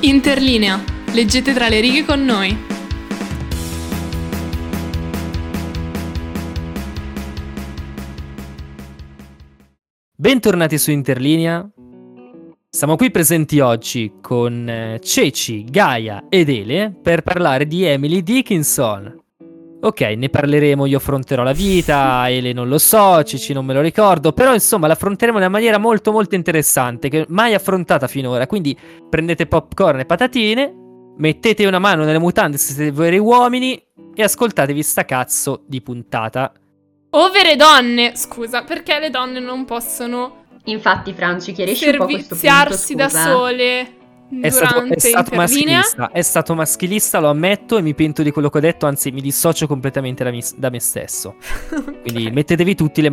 Interlinea. Leggete tra le righe con noi. Bentornati su Interlinea. Siamo qui presenti oggi con Ceci, Gaia ed Ele per parlare di Emily Dickinson. Ok, ne parleremo, io affronterò la vita, Ele non lo so, Ceci non me lo ricordo, però insomma l'affronteremo in una maniera molto molto interessante, che mai affrontata finora, quindi prendete popcorn e patatine, mettete una mano nelle mutande se siete veri uomini e ascoltatevi sta cazzo di puntata. O vere donne, scusa, perché le donne non possono Infatti, Franci, chiarisci un po' questo punto, serviziarsi da scusa. sole durante Interlinea. È stato maschilista, lo ammetto, e mi pento di quello che ho detto, anzi mi dissocio completamente da me stesso. Okay. Quindi mettetevi tutte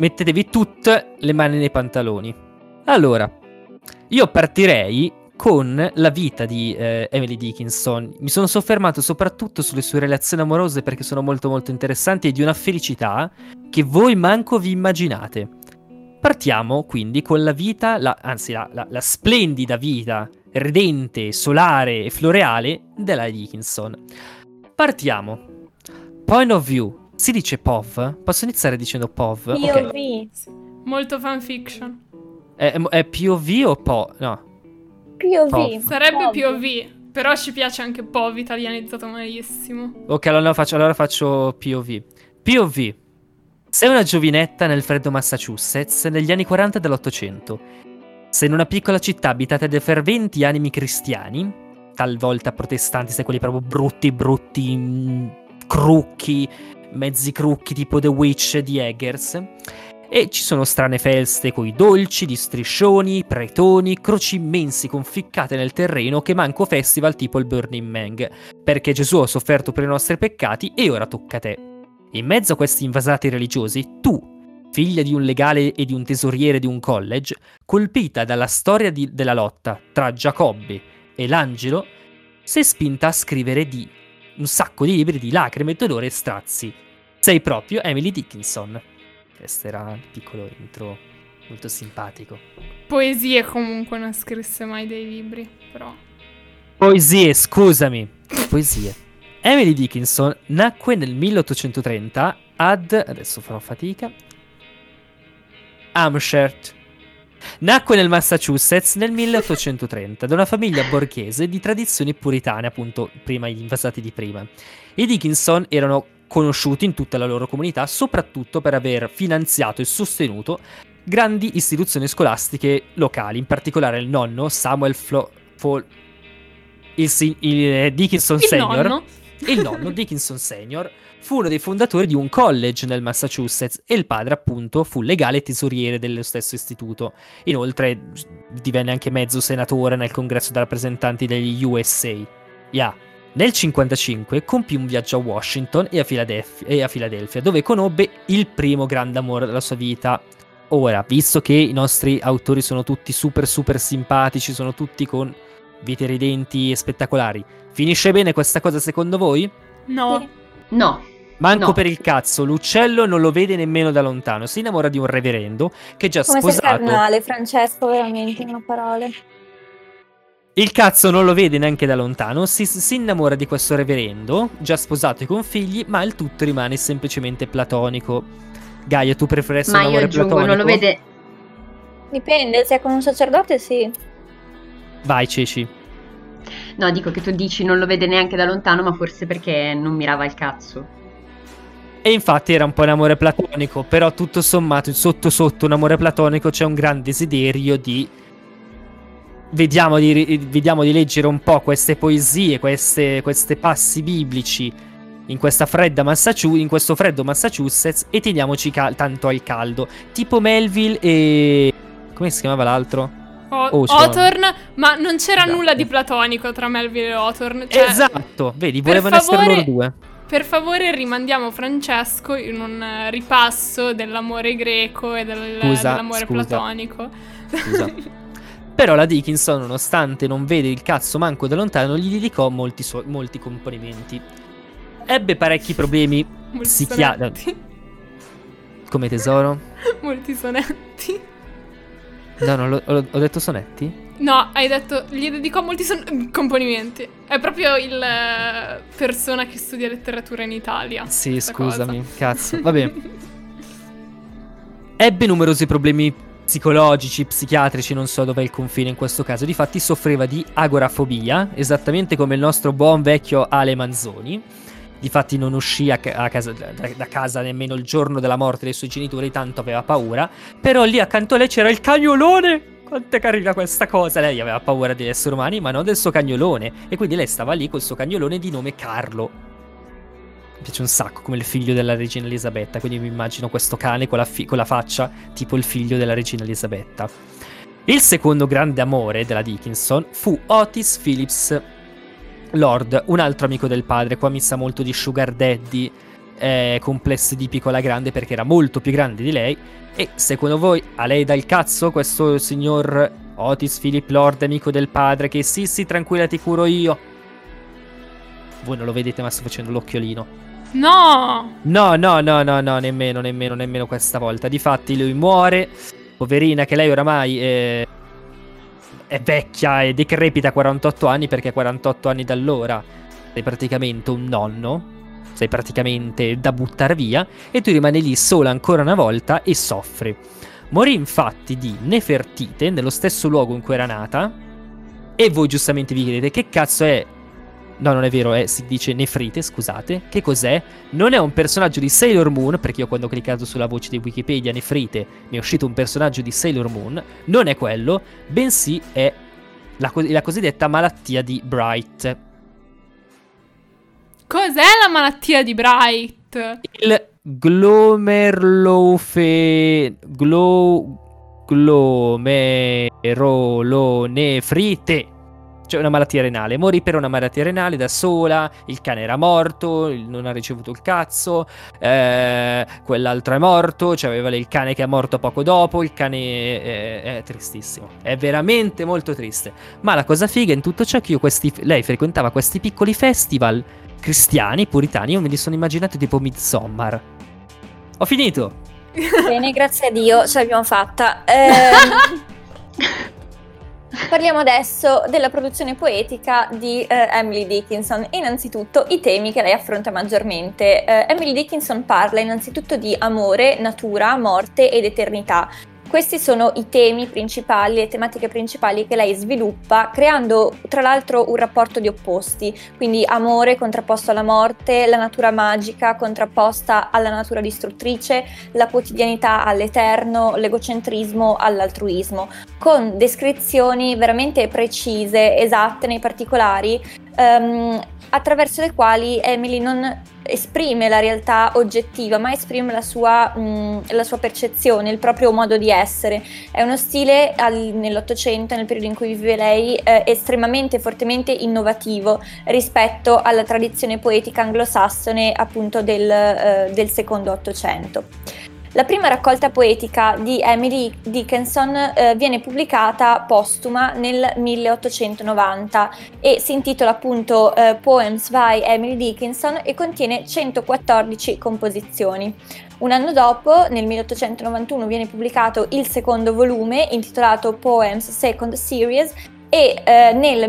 le mani nei pantaloni. Allora, io partirei con la vita di Emily Dickinson. Mi sono soffermato soprattutto sulle sue relazioni amorose perché sono molto molto interessanti e di una felicità che voi manco vi immaginate. Partiamo quindi con la vita, la splendida vita ridente, solare e floreale della Dickinson. Partiamo. Point of view. Si dice POV? Posso iniziare dicendo POV? POV. Okay. Molto fanfiction. È POV o PO? No. POV. Sarebbe POV, però ci piace anche POV, italianizzato malissimo. Ok, allora faccio POV. POV. Sei una giovinetta nel freddo Massachusetts negli anni 40 dell'Ottocento. Sei in una piccola città abitata da ferventi animi cristiani, talvolta protestanti, sai quelli proprio brutti, crucchi, mezzi crucchi tipo The Witch di Eggers. E ci sono strane feste coi dolci, di striscioni, pretoni, croci immensi conficcate nel terreno che manco festival tipo il Burning Man, perché Gesù ha sofferto per i nostri peccati e ora tocca a te. In mezzo a questi invasati religiosi, tu, figlia di un legale e di un tesoriere di un college, colpita dalla storia della lotta tra Giacobbe e l'angelo, sei spinta a scrivere un sacco di libri di lacrime, dolore e strazi. Sei proprio Emily Dickinson. Questo era il piccolo intro molto simpatico. Poesie comunque, non scrisse mai dei libri, però. Poesie, scusami. Poesie. Emily Dickinson nacque nel 1830 adesso farò fatica, Hampshire. Nacque nel Massachusetts nel 1830 da una famiglia borghese di tradizioni puritane, appunto, prima gli invasati di prima. I Dickinson erano conosciuti in tutta la loro comunità soprattutto per aver finanziato e sostenuto grandi istituzioni scolastiche locali, in particolare il nonno Samuel il Dickinson Senior. Il nonno, Dickinson Senior, fu uno dei fondatori di un college nel Massachusetts e il padre, appunto, fu legale e tesoriere dello stesso istituto. Inoltre divenne anche mezzo senatore nel congresso dei rappresentanti degli USA. Nel 1955 compì un viaggio a Washington e a Filadelfia, dove conobbe il primo grande amore della sua vita. Ora, visto che i nostri autori sono tutti super super simpatici, sono tutti con vite ridenti e spettacolari, finisce bene questa cosa secondo voi? No. No. Manco No. per il cazzo, l'uccello non lo vede nemmeno da lontano, si innamora di un reverendo che è già Come sei sposato. carnale, Francesco, veramente, in parole. Il cazzo non lo vede neanche da lontano, si innamora di questo reverendo, già sposato e con figli, ma il tutto rimane semplicemente platonico. Gaia, tu preferisci un Ma io amore aggiungo, platonico? non lo vede. Dipende, se è con un sacerdote sì. Vai, Ceci. No, dico che tu dici non lo vede neanche da lontano, ma forse perché non mirava il cazzo. E infatti era un po' un amore platonico, però tutto sommato, sotto un amore platonico c'è un gran desiderio di... Vediamo di leggere un po' queste poesie, queste passi biblici in questo freddo Massachusetts e teniamoci tanto al caldo. Tipo Melville e... come si chiamava l'altro? Hawthorne, ma non c'era Esatto. nulla di platonico tra Melville e Hawthorne. Cioè, Esatto, vedi, volevano essere loro due. Per favore rimandiamo Francesco in un ripasso dell'amore greco e dell'amore platonico. Scusa. Però la Dickinson, nonostante non vede il cazzo manco da lontano, gli dedicò molti componimenti. Ebbe parecchi problemi psichiatrici. Come tesoro? Molti sonetti. No, ho detto sonetti? No, hai detto, gli dedicò molti componimenti. È proprio il persona che studia letteratura in Italia. Sì, scusami, cazzo. Vabbè. Ebbe numerosi problemi psicologici, psichiatrici, non so dov'è il confine in questo caso. Difatti soffriva di agorafobia, esattamente come il nostro buon vecchio Ale Manzoni. Difatti non uscì da casa nemmeno il giorno della morte dei suoi genitori, tanto aveva paura. Però lì accanto a lei c'era il cagnolone. Quanto è carina questa cosa. Lei aveva paura degli esseri umani, ma non del suo cagnolone. E quindi lei stava lì col suo cagnolone di nome Carlo. Mi piace un sacco, come il figlio della regina Elisabetta. Quindi mi immagino questo cane con la faccia tipo il figlio della regina Elisabetta. Il secondo grande amore della Dickinson fu Otis Phillips Lord, un altro amico del padre. Qua mi sa molto di Sugar Daddy, complesso di piccola grande, perché era molto più grande di lei. E secondo voi a lei dà il cazzo questo signor Otis Philip Lord, amico del padre, che sì, tranquilla, ti curo io? Voi non lo vedete, ma sto facendo l'occhiolino. No, nemmeno questa volta. Difatti lui muore, poverina, che lei oramai è vecchia e decrepita a 48 anni, perché a 48 anni da allora sei praticamente un nonno. Sei praticamente da buttare via, e tu rimani lì sola ancora una volta e soffri. Morì infatti di Nefertite nello stesso luogo in cui era nata. E voi giustamente vi chiedete che cazzo è. No, non è vero, si dice Nefrite, scusate. Che cos'è? Non è un personaggio di Sailor Moon, perché io quando ho cliccato sulla voce di Wikipedia Nefrite mi è uscito un personaggio di Sailor Moon. Non è quello, bensì è la cosiddetta malattia di Bright. Cos'è la malattia di Bright? Il glomerulonefrite. Cioè una malattia renale. Morì per una malattia renale da sola. Il cane era morto, non ha ricevuto il cazzo. Quell'altro è morto. Cioè aveva il cane che è morto poco dopo. Il cane è tristissimo. È veramente molto triste. Ma la cosa figa in tutto ciò è che lei frequentava questi piccoli festival cristiani, puritani. Io me li sono immaginati tipo Midsommar. Ho finito. Bene, grazie a Dio, ce l'abbiamo fatta. Parliamo adesso della produzione poetica di Emily Dickinson. Innanzitutto i temi che lei affronta maggiormente. Emily Dickinson parla innanzitutto di amore, natura, morte ed eternità. Questi sono i temi principali, le tematiche principali che lei sviluppa, creando tra l'altro un rapporto di opposti, quindi amore contrapposto alla morte, la natura magica contrapposta alla natura distruttrice, la quotidianità all'eterno, l'egocentrismo all'altruismo, con descrizioni veramente precise, esatte nei particolari, attraverso le quali Emily non esprime la realtà oggettiva, ma esprime la sua percezione, il proprio modo di essere. È uno stile nell'Ottocento, nel periodo in cui vive lei, estremamente fortemente innovativo rispetto alla tradizione poetica anglosassone, appunto del secondo Ottocento. La prima raccolta poetica di Emily Dickinson viene pubblicata postuma nel 1890 e si intitola appunto Poems by Emily Dickinson e contiene 114 composizioni. Un anno dopo, nel 1891, viene pubblicato il secondo volume intitolato Poems Second Series e nel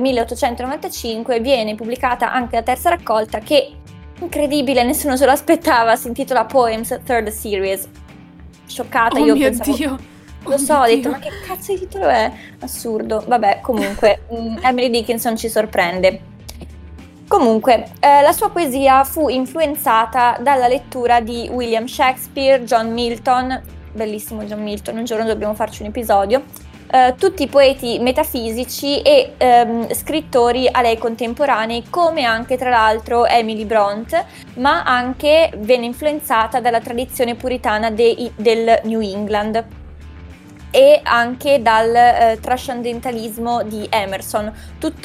1895 viene pubblicata anche la terza raccolta che, incredibile, nessuno se lo aspettava, si intitola Poems Third Series. Scioccata, io pensavo, Dio. lo so, ho detto, ma che cazzo di titolo è? Assurdo. Vabbè, comunque, Emily Dickinson ci sorprende. Comunque, la sua poesia fu influenzata dalla lettura di William Shakespeare, John Milton, bellissimo John Milton, un giorno dobbiamo farci un episodio, tutti poeti metafisici e scrittori a lei contemporanei, come anche tra l'altro Emily Brontë, ma anche venne influenzata dalla tradizione puritana del New England e anche dal trascendentalismo di Emerson. Tutti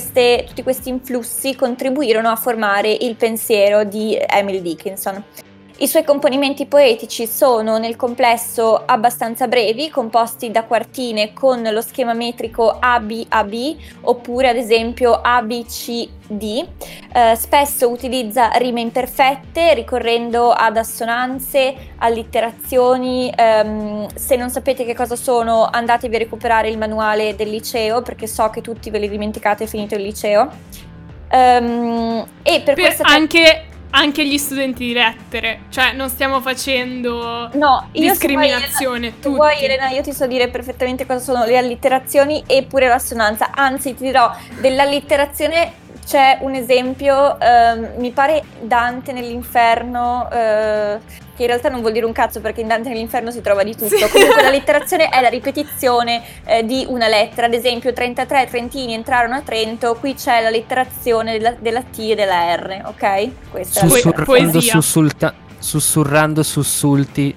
questi influssi contribuirono a formare il pensiero di Emily Dickinson. I suoi componimenti poetici sono nel complesso abbastanza brevi, composti da quartine con lo schema metrico ABAB oppure ad esempio ABCD. Spesso utilizza rime imperfette ricorrendo ad assonanze, allitterazioni. Se non sapete che cosa sono, andatevi a recuperare il manuale del liceo, perché so che tutti ve li dimenticate finito il liceo. E per questa anche gli studenti di lettere, cioè non stiamo facendo discriminazione. Se vuoi, Elena, io ti so dire perfettamente cosa sono le allitterazioni e pure l'assonanza, anzi ti dirò dell'allitterazione. C'è un esempio, mi pare Dante nell'Inferno, che in realtà non vuol dire un cazzo perché in Dante nell'Inferno si trova di tutto. Sì. Comunque l'allitterazione è la ripetizione di una lettera. Ad esempio 33 trentini entrarono a Trento, qui c'è l'allitterazione della T e della R, ok? Questa è sussurrando sussulti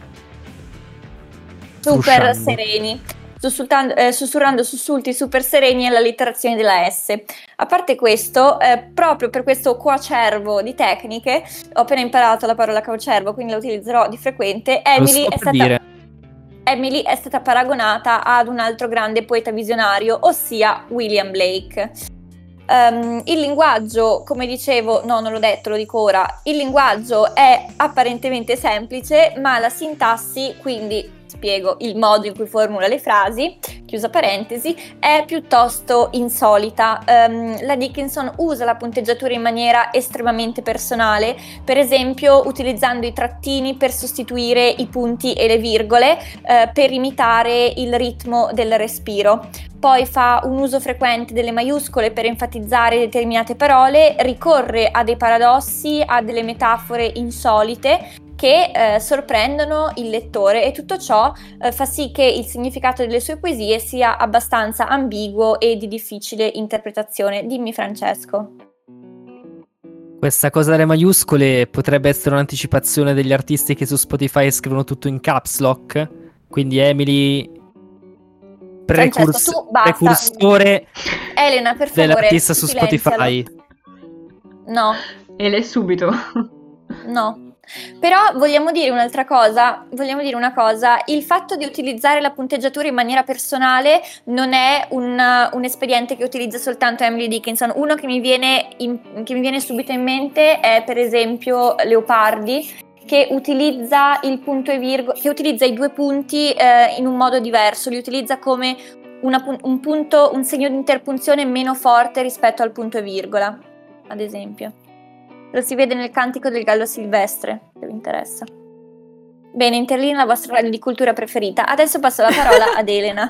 super sereni. Sussurrando sussulti super sereni all'allitterazione della S. A parte questo, proprio per questo coacervo di tecniche, ho appena imparato la parola coacervo, quindi la utilizzerò di frequente. Emily è stata paragonata ad un altro grande poeta visionario, ossia William Blake. Il linguaggio, come dicevo, no, non l'ho detto, lo dico ora, il linguaggio è apparentemente semplice, ma la sintassi, quindi spiego il modo in cui formula le frasi, chiusa parentesi, è piuttosto insolita. La Dickinson usa la punteggiatura in maniera estremamente personale, per esempio utilizzando i trattini per sostituire i punti e le virgole, per imitare il ritmo del respiro. Poi fa un uso frequente delle maiuscole per enfatizzare determinate parole, ricorre a dei paradossi, a delle metafore insolite che sorprendono il lettore, e tutto ciò fa sì che il significato delle sue poesie sia abbastanza ambiguo e di difficile interpretazione. Dimmi, Francesco. Questa cosa delle maiuscole potrebbe essere un'anticipazione degli artisti che su Spotify scrivono tutto in caps lock, quindi Emily precursore Elena, per favore, dell'artista su Spotify. No. E lei subito. No. Però vogliamo dire una cosa, il fatto di utilizzare la punteggiatura in maniera personale non è un espediente che utilizza soltanto Emily Dickinson. Uno che mi viene subito in mente è per esempio Leopardi, che utilizza il punto e virgola, che utilizza i due punti in un modo diverso, li utilizza come un punto, un segno di interpunzione meno forte rispetto al punto e virgola, ad esempio. Lo si vede nel Cantico del Gallo Silvestre, se vi interessa. Bene, Interlinea, la vostra radio di cultura preferita. Adesso passo la parola ad Elena.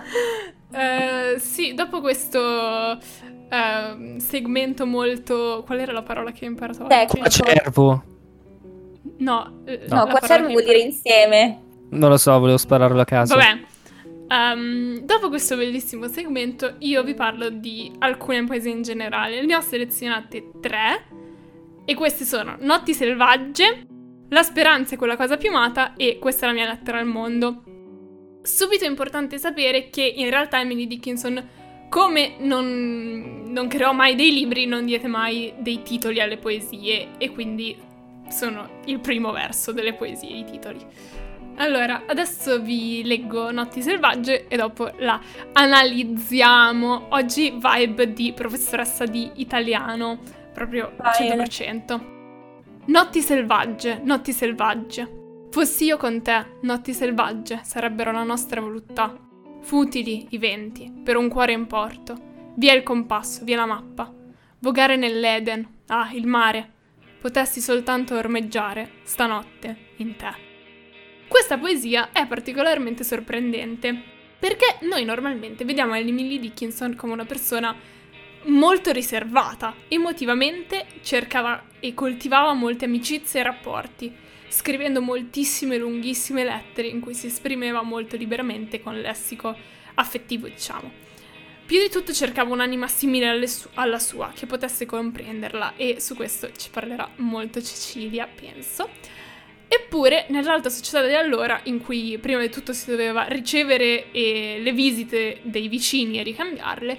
Sì, dopo questo segmento molto... Qual era la parola che ho imparato oggi? Coacervo. No, coacervo vuol dire insieme. Non lo so, volevo spararlo a caso. Vabbè. Dopo questo bellissimo segmento io vi parlo di alcune poesie in generale. Ne ho selezionate 3. E queste sono Notti selvagge, La speranza è quella cosa più amata e Questa è la mia lettera al mondo. Subito è importante sapere che in realtà Emily Dickinson, come non creò mai dei libri, non diede mai dei titoli alle poesie, e quindi sono il primo verso delle poesie, i titoli. Allora, adesso vi leggo Notti selvagge e dopo la analizziamo. Oggi vibe di professoressa di italiano, proprio 100%. Notti selvagge, notti selvagge. Fossi io con te, notti selvagge, sarebbero la nostra voluttà. Futili i venti, per un cuore in porto. Via il compasso, via la mappa. Vogare nell'Eden, il mare. Potessi soltanto ormeggiare, stanotte, in te. Questa poesia è particolarmente sorprendente, perché noi normalmente vediamo Emily Dickinson come una persona molto riservata. Emotivamente cercava e coltivava molte amicizie e rapporti, scrivendo moltissime lunghissime lettere in cui si esprimeva molto liberamente con lessico affettivo, diciamo. Più di tutto cercava un'anima simile alla sua, che potesse comprenderla, e su questo ci parlerà molto Cecilia, penso. Eppure, nell'alta società di allora, in cui prima di tutto si doveva ricevere le visite dei vicini e ricambiarle,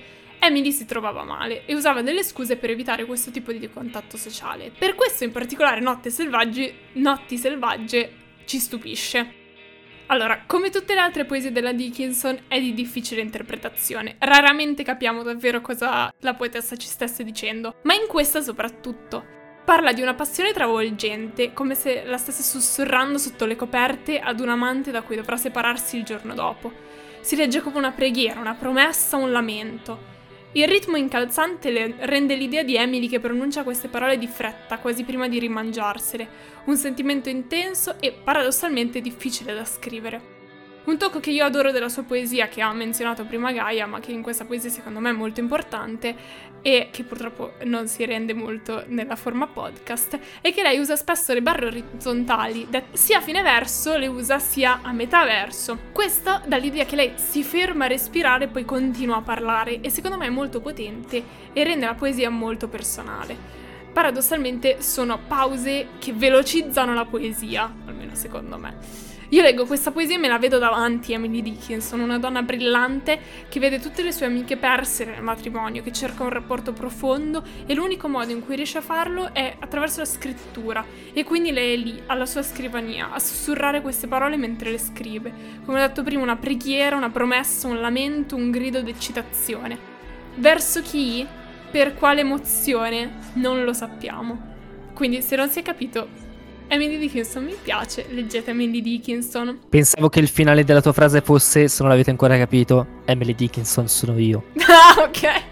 Emily si trovava male e usava delle scuse per evitare questo tipo di contatto sociale. Per questo in particolare Notti selvagge ci stupisce. Allora, come tutte le altre poesie della Dickinson, è di difficile interpretazione. Raramente capiamo davvero cosa la poetessa ci stesse dicendo, ma in questa soprattutto. Parla di una passione travolgente, come se la stesse sussurrando sotto le coperte ad un amante da cui dovrà separarsi il giorno dopo. Si legge come una preghiera, una promessa, un lamento. Il ritmo incalzante rende l'idea di Emily che pronuncia queste parole di fretta, quasi prima di rimangiarsele, un sentimento intenso e paradossalmente difficile da scrivere. Un tocco che io adoro della sua poesia, che ha menzionato prima Gaia, ma che in questa poesia secondo me è molto importante e che purtroppo non si rende molto nella forma podcast, è che lei usa spesso le barre orizzontali, sia a fine verso le usa sia a metà verso. Questo dà l'idea che lei si ferma a respirare e poi continua a parlare, e secondo me è molto potente e rende la poesia molto personale. Paradossalmente sono pause che velocizzano la poesia, almeno secondo me. Io leggo questa poesia e me la vedo davanti a Emily Dickinson, una donna brillante che vede tutte le sue amiche perse nel matrimonio, che cerca un rapporto profondo e l'unico modo in cui riesce a farlo è attraverso la scrittura, e quindi lei è lì, alla sua scrivania, a sussurrare queste parole mentre le scrive. Come ho detto prima, una preghiera, una promessa, un lamento, un grido d'eccitazione. Verso chi? Per quale emozione? Non lo sappiamo. Quindi se non si è capito, Emily Dickinson mi piace, leggete Emily Dickinson. Pensavo che il finale della tua frase fosse, se non l'avete ancora capito, Emily Dickinson sono io. Ah, ok.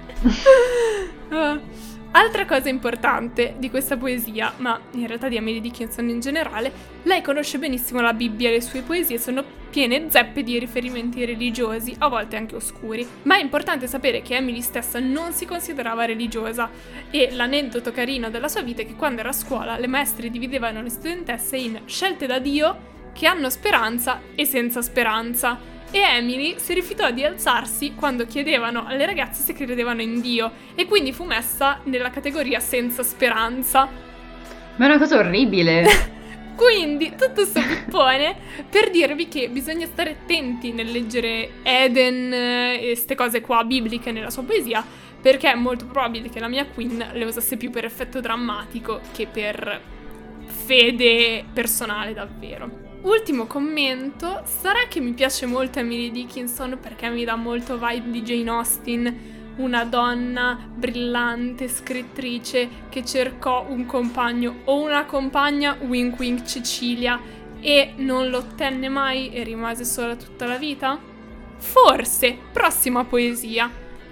Altra cosa importante di questa poesia, ma in realtà di Emily Dickinson in generale, lei conosce benissimo la Bibbia e le sue poesie sono piene zeppe di riferimenti religiosi, a volte anche oscuri. Ma è importante sapere che Emily stessa non si considerava religiosa, e l'aneddoto carino della sua vita è che quando era a scuola le maestre dividevano le studentesse in scelte da Dio, che hanno speranza e senza speranza. E Emily si rifiutò di alzarsi quando chiedevano alle ragazze se credevano in Dio, e quindi fu messa nella categoria senza speranza. Ma è una cosa orribile. Quindi tutto sto pippone per dirvi che bisogna stare attenti nel leggere Eden e ste cose qua bibliche nella sua poesia, perché è molto probabile che la mia Queen le usasse più per effetto drammatico che per fede personale davvero. Ultimo commento, sarà che mi piace molto Emily Dickinson perché mi dà molto vibe di Jane Austen, una donna brillante, scrittrice che cercò un compagno o una compagna, wink wink Cecilia, e non lo ottenne mai e rimase sola tutta la vita? Forse, prossima poesia.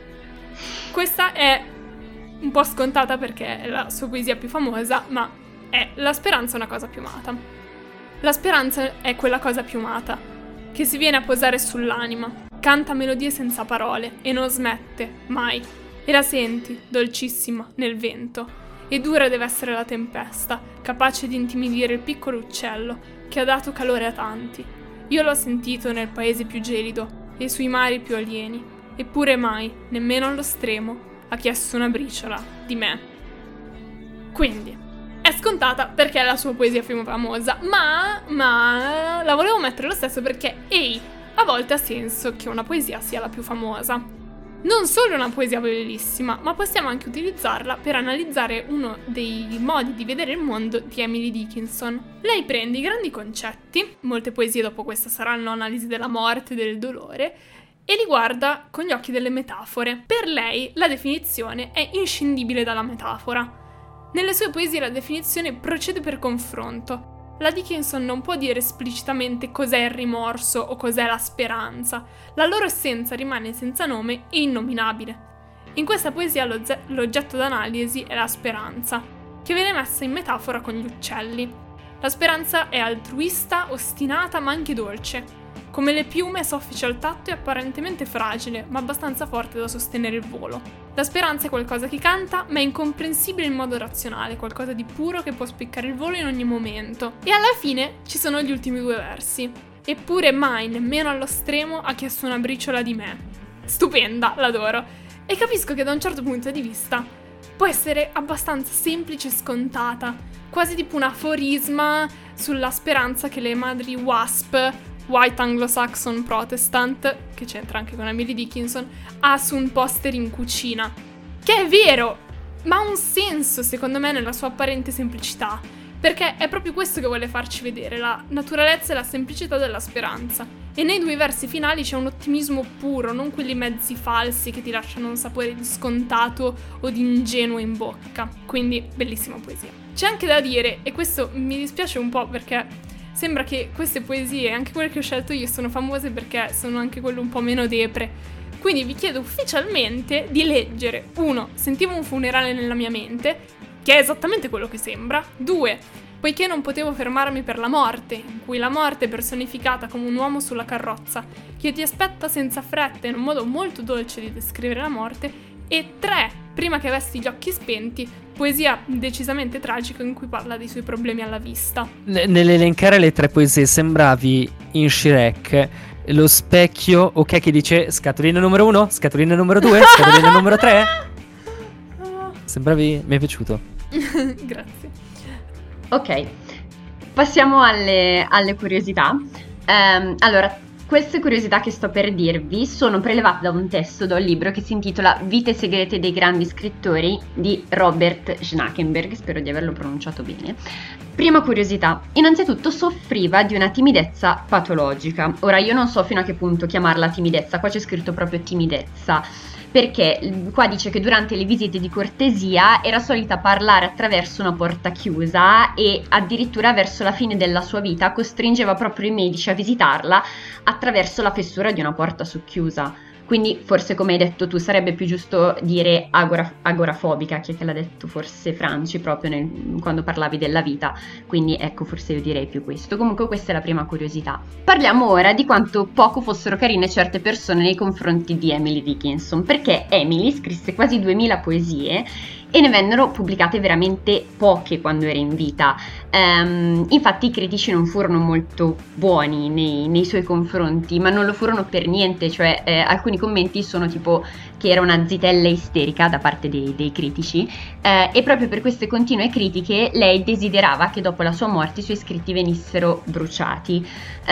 Questa è un po' scontata perché è la sua poesia più famosa, ma è La speranza è una cosa piumata. La speranza è quella cosa piumata che si viene a posare sull'anima, canta melodie senza parole e non smette, mai. E la senti, dolcissima, nel vento. E dura deve essere la tempesta, capace di intimidire il piccolo uccello che ha dato calore a tanti. Io l'ho sentito nel paese più gelido e sui mari più alieni, eppure mai, nemmeno allo stremo, ha chiesto una briciola di me. Quindi è scontata perché è la sua poesia più famosa, ma la volevo mettere lo stesso perché, a volte ha senso che una poesia sia la più famosa. Non solo è una poesia bellissima, ma possiamo anche utilizzarla per analizzare uno dei modi di vedere il mondo di Emily Dickinson. Lei prende i grandi concetti, molte poesie dopo questa saranno analisi della morte e del dolore, e li guarda con gli occhi delle metafore. Per lei la definizione è inscindibile dalla metafora. Nelle sue poesie la definizione procede per confronto. La Dickinson non può dire esplicitamente cos'è il rimorso o cos'è la speranza. La loro essenza rimane senza nome e innominabile. In questa poesia l'oggetto d'analisi è la speranza, che viene messa in metafora con gli uccelli. La speranza è altruista, ostinata ma anche dolce. Come le piume soffice al tatto e apparentemente fragile, ma abbastanza forte da sostenere il volo. La speranza è qualcosa che canta, ma è incomprensibile in modo razionale, qualcosa di puro che può spiccare il volo in ogni momento. E alla fine ci sono gli ultimi due versi. Eppure mai, nemmeno allo stremo, ha chiesto una briciola di me. Stupenda, l'adoro. E capisco che da un certo punto di vista può essere abbastanza semplice e scontata, quasi tipo un aforisma sulla speranza che le madri WASP White Anglo-Saxon Protestant, che c'entra anche con Emily Dickinson, ha su un poster in cucina. Che è vero, ma ha un senso secondo me nella sua apparente semplicità, perché è proprio questo che vuole farci vedere, la naturalezza e la semplicità della speranza. E nei 2 versi finali c'è un ottimismo puro, non quelli mezzi falsi che ti lasciano un sapore di scontato o di ingenuo in bocca. Quindi, bellissima poesia. C'è anche da dire, e questo mi dispiace un po' perché sembra che queste poesie, anche quelle che ho scelto io, sono famose perché sono anche quelle un po' meno depre. Quindi vi chiedo ufficialmente di leggere 1. Sentivo un funerale nella mia mente, che è esattamente quello che sembra. 2. Poiché non potevo fermarmi per la morte, in cui la morte è personificata come un uomo sulla carrozza, che ti aspetta senza fretta in un modo molto dolce di descrivere la morte. E 3. Prima che avessi gli occhi spenti, poesia decisamente tragica in cui parla dei suoi problemi alla vista. Nell'elencare le 3 poesie sembravi in Shrek lo specchio, ok, che dice scatolina numero 1, scatolina numero 2, scatolina numero 3. Sembravi, mi è piaciuto. Grazie. Ok, passiamo alle curiosità. Allora, queste curiosità che sto per dirvi sono prelevate da un testo, da un libro che si intitola Vite segrete dei grandi scrittori di Robert Schnackenberg, spero di averlo pronunciato bene. Prima curiosità, innanzitutto soffriva di una timidezza patologica. Ora io non so fino a che punto chiamarla timidezza, qua c'è scritto proprio timidezza, perché qua dice che durante le visite di cortesia era solita parlare attraverso una porta chiusa e addirittura verso la fine della sua vita costringeva proprio i medici a visitarla attraverso la fessura di una porta socchiusa. Quindi forse, come hai detto tu, sarebbe più giusto dire agorafobica, chi è che l'ha detto? Forse Franci, proprio quando parlavi della vita. Quindi ecco, forse io direi più questo. Comunque questa è la prima curiosità. Parliamo ora di quanto poco fossero carine certe persone nei confronti di Emily Dickinson, perché Emily scrisse quasi 2000 poesie e ne vennero pubblicate veramente poche quando era in vita. Infatti i critici non furono molto buoni nei suoi confronti, ma non lo furono per niente, cioè alcuni commenti sono tipo che era una zitella isterica da parte dei critici, e proprio per queste continue critiche lei desiderava che dopo la sua morte i suoi scritti venissero bruciati,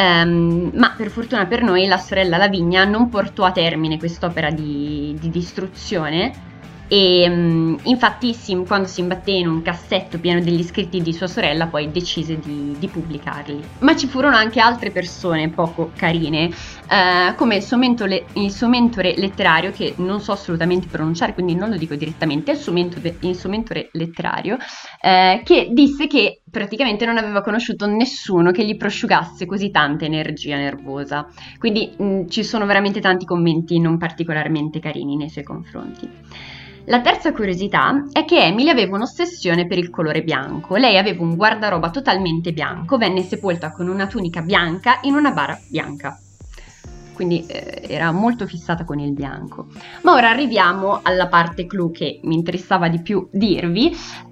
ma per fortuna per noi la sorella Lavinia non portò a termine quest'opera di distruzione. E infatti quando si imbatté in un cassetto pieno degli scritti di sua sorella poi decise di pubblicarli. Ma ci furono anche altre persone poco carine, come il suo mentore letterario, che non so assolutamente pronunciare quindi non lo dico direttamente, il suo mentore letterario, che disse che praticamente non aveva conosciuto nessuno che gli prosciugasse così tanta energia nervosa. Quindi ci sono veramente tanti commenti non particolarmente carini nei suoi confronti. La terza curiosità è che Emily aveva un'ossessione per il colore bianco. Lei aveva un guardaroba totalmente bianco, venne sepolta con una tunica bianca in una bara bianca. Quindi era molto fissata con il bianco. Ma ora arriviamo alla parte clou che mi interessava di più dirvi,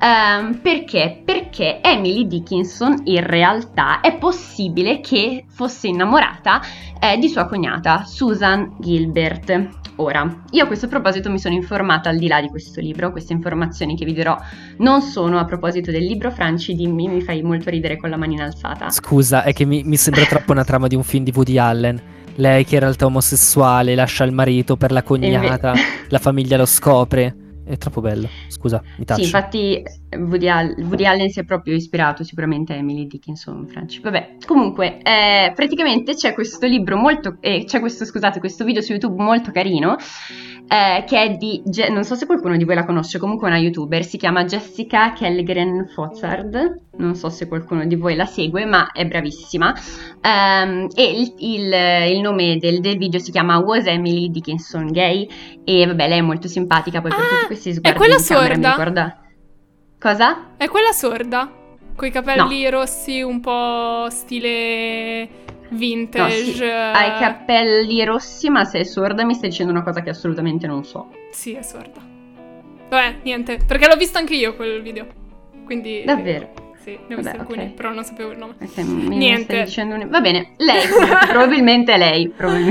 perché Emily Dickinson in realtà è possibile che fosse innamorata di sua cognata, Susan Gilbert. Ora, io a questo proposito mi sono informata al di là di questo libro, queste informazioni che vi dirò non sono a proposito del libro. Franci, dimmi, mi fai molto ridere con la manina alzata. Scusa, è che mi sembra troppo una trama di un film di Woody Allen. Lei che in realtà è omosessuale, lascia il marito per la cognata, la famiglia lo scopre. È troppo bello, scusa, mi taccio. Sì, infatti Woody Allen si è proprio ispirato sicuramente a Emily Dickinson, Franci. Vabbè, comunque, praticamente c'è questo libro questo video su YouTube molto carino, che è non so se qualcuno di voi la conosce, comunque è una YouTuber, si chiama Jessica Kellgren Fozzard, non so se qualcuno di voi la segue, ma è bravissima, e il nome del video si chiama Was Emily Dickinson Gay? E vabbè, lei è molto simpatica, poi per tutti questi sguardi è quella di camera sorda? mi ricorda... Cosa? È quella sorda? Coi capelli rossi un po' stile vintage. No, sì, ha i capelli rossi, ma se è sorda mi stai dicendo una cosa che assolutamente non so. Sì, è sorda. Vabbè, niente, perché l'ho visto anche io quel video. Quindi... Davvero? Sì, ne ho visti alcuni, però non sapevo il nome. Okay, niente. Va bene, lei, probabilmente è lei.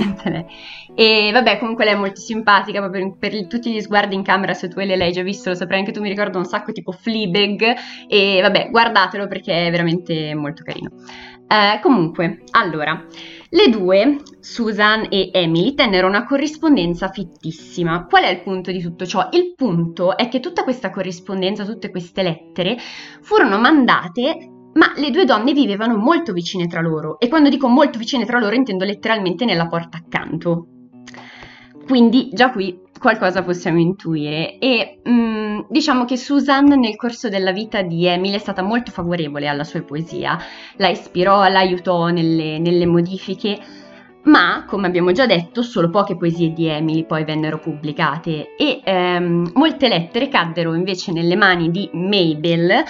E vabbè, comunque lei è molto simpatica, proprio per tutti gli sguardi in camera, se tu l'hai già visto lo saprai anche tu, mi ricordo un sacco tipo Fleabag, e vabbè, guardatelo perché è veramente molto carino. Comunque, allora, Le due, Susan e Emily, tennero una corrispondenza fittissima. Qual è il punto di tutto ciò? Il punto è che tutta questa corrispondenza, tutte queste lettere, furono mandate, ma le due donne vivevano molto vicine tra loro. E quando dico molto vicine tra loro intendo letteralmente nella porta accanto. Quindi già qui qualcosa possiamo intuire. E diciamo che Susan nel corso della vita di Emily è stata molto favorevole alla sua poesia, la ispirò, la aiutò nelle modifiche, ma come abbiamo già detto solo poche poesie di Emily poi vennero pubblicate e molte lettere caddero invece nelle mani di Mabel,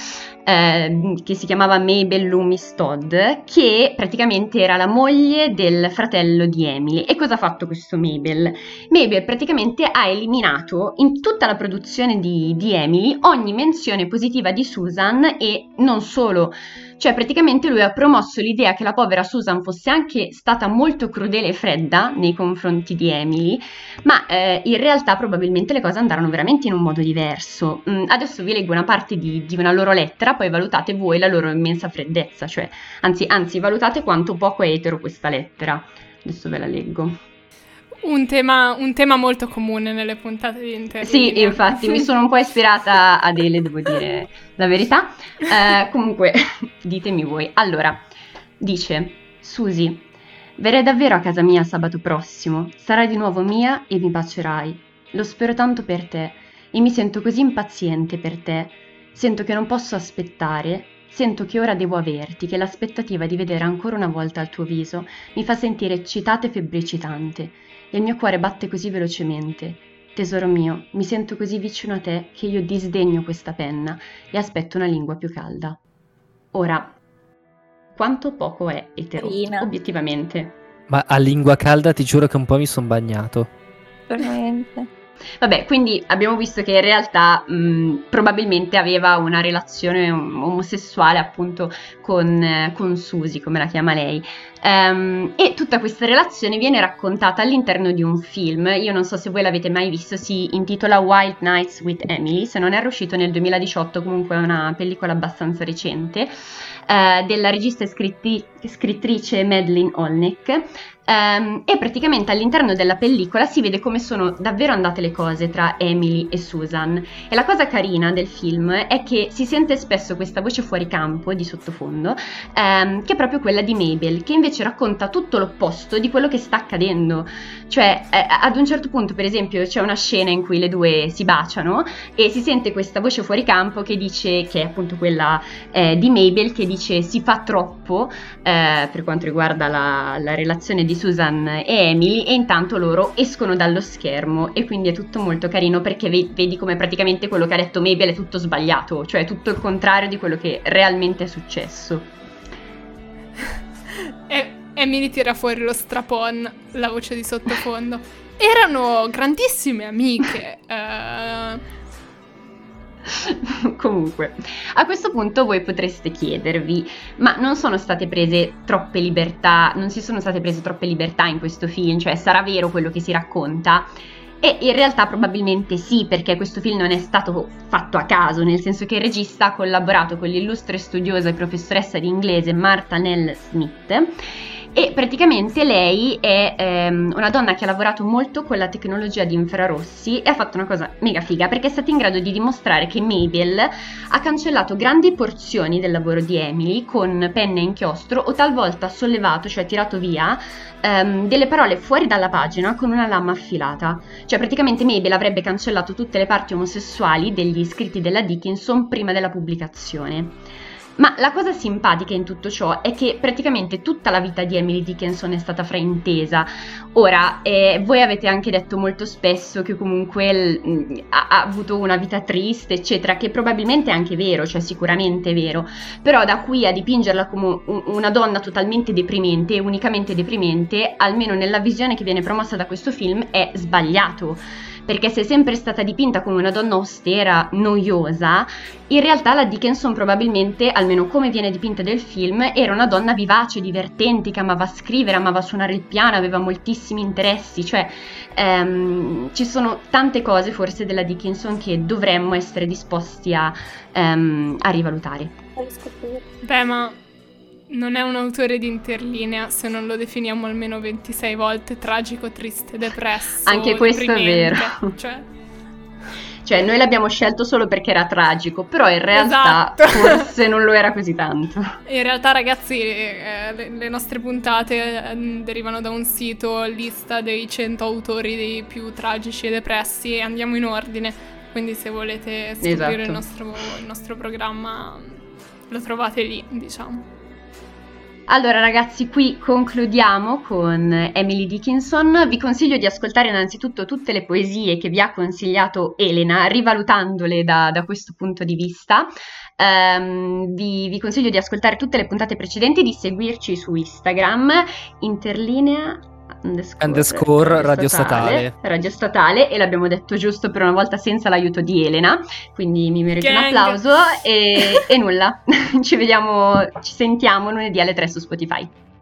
che si chiamava Mabel Loomis Todd, che praticamente era la moglie del fratello di Emily. E cosa ha fatto questo Mabel? Mabel praticamente ha eliminato in tutta la produzione di Emily ogni menzione positiva di Susan, e non solo, cioè praticamente lui ha promosso l'idea che la povera Susan fosse anche stata molto crudele e fredda nei confronti di Emily, ma in realtà probabilmente le cose andarono veramente in un modo diverso. Adesso vi leggo una parte di una loro lettera, poi valutate voi la loro immensa freddezza, cioè anzi valutate quanto poco è etero questa lettera. Adesso ve la leggo. Un tema molto comune nelle puntate di Interlinea. Sì, infatti mi sono un po' ispirata a Adele, devo dire la verità. Comunque, ditemi voi. Allora, dice: Susi, verrai davvero a casa mia sabato prossimo. Sarai di nuovo mia e mi bacerai. Lo spero tanto per te e mi sento così impaziente per te. Sento che non posso aspettare. Sento che ora devo averti, che l'aspettativa di vedere ancora una volta il tuo viso mi fa sentire eccitata e febbricitante. E il mio cuore batte così velocemente. Tesoro mio, mi sento così vicino a te che io disdegno questa penna e aspetto una lingua più calda. Ora, quanto poco è etero, Carina. obiettivamente. Ma a lingua calda ti giuro che un po' mi son bagnato. Veramente. Vabbè, quindi abbiamo visto che in realtà probabilmente aveva una relazione omosessuale appunto con Susie, come la chiama lei. E tutta questa relazione viene raccontata all'interno di un film. Io non so se voi l'avete mai visto, si intitola Wild Nights with Emily, se non era uscito nel 2018, comunque è una pellicola abbastanza recente, della regista e scrittrice Madeleine Olnick. E praticamente all'interno della pellicola si vede come sono davvero andate le cose tra Emily e Susan, e la cosa carina del film è che si sente spesso questa voce fuori campo di sottofondo, che è proprio quella di Mabel, che invece racconta tutto l'opposto di quello che sta accadendo. Cioè ad un certo punto, per esempio, c'è una scena in cui le due si baciano e si sente questa voce fuori campo che dice, che è appunto quella di Mabel, che dice si fa troppo per quanto riguarda la relazione di Susan e Emily, e intanto loro escono dallo schermo, e quindi è tutto molto carino perché vedi come praticamente quello che ha detto Mabel è tutto sbagliato, cioè tutto il contrario di quello che realmente è successo. E Emily tira fuori lo strapon, la voce di sottofondo. Erano grandissime amiche. Comunque, a questo punto voi potreste chiedervi: ma non sono state prese troppe libertà, non si sono state prese troppe libertà in questo film? Cioè, sarà vero quello che si racconta? E in realtà probabilmente sì, perché questo film non è stato fatto a caso, nel senso che il regista ha collaborato con l'illustre studiosa e professoressa di inglese Martha Nell Smith. E praticamente lei è una donna che ha lavorato molto con la tecnologia di infrarossi e ha fatto una cosa mega figa, perché è stata in grado di dimostrare che Mabel ha cancellato grandi porzioni del lavoro di Emily con penna e inchiostro, o talvolta sollevato, cioè tirato via, delle parole fuori dalla pagina con una lama affilata. Cioè praticamente Mabel avrebbe cancellato tutte le parti omosessuali degli scritti della Dickinson prima della pubblicazione. Ma la cosa simpatica in tutto ciò è che praticamente tutta la vita di Emily Dickinson è stata fraintesa. Ora, voi avete anche detto molto spesso che comunque ha avuto una vita triste, eccetera, che probabilmente è anche vero, cioè sicuramente è vero, però da qui a dipingerla come una donna totalmente deprimente, unicamente deprimente, almeno nella visione che viene promossa da questo film, è sbagliato. Perché se è sempre stata dipinta come una donna austera, noiosa, in realtà la Dickinson probabilmente, almeno come viene dipinta nel film, era una donna vivace, divertente, che amava scrivere, amava suonare il piano, aveva moltissimi interessi, cioè ci sono tante cose forse della Dickinson che dovremmo essere disposti a rivalutare. Beh, ma non è un autore di interlinea se non lo definiamo almeno 26 volte tragico, triste, depresso. Anche questo è vero. Cioè, noi l'abbiamo scelto solo perché era tragico, però in realtà forse non lo era così tanto. In realtà, ragazzi, le nostre puntate derivano da un sito, lista dei 100 autori dei più tragici e depressi, e andiamo in ordine. Quindi se volete scoprire il nostro programma, lo trovate lì, diciamo. Allora ragazzi, qui concludiamo con Emily Dickinson. Vi consiglio di ascoltare innanzitutto tutte le poesie che vi ha consigliato Elena, rivalutandole da questo punto di vista. Vi consiglio di ascoltare tutte le puntate precedenti, di seguirci su Instagram, interlinea _ Radio Statale, e l'abbiamo detto giusto per una volta senza l'aiuto di Elena, quindi mi merito un applauso e nulla, ci sentiamo lunedì alle 3 su Spotify.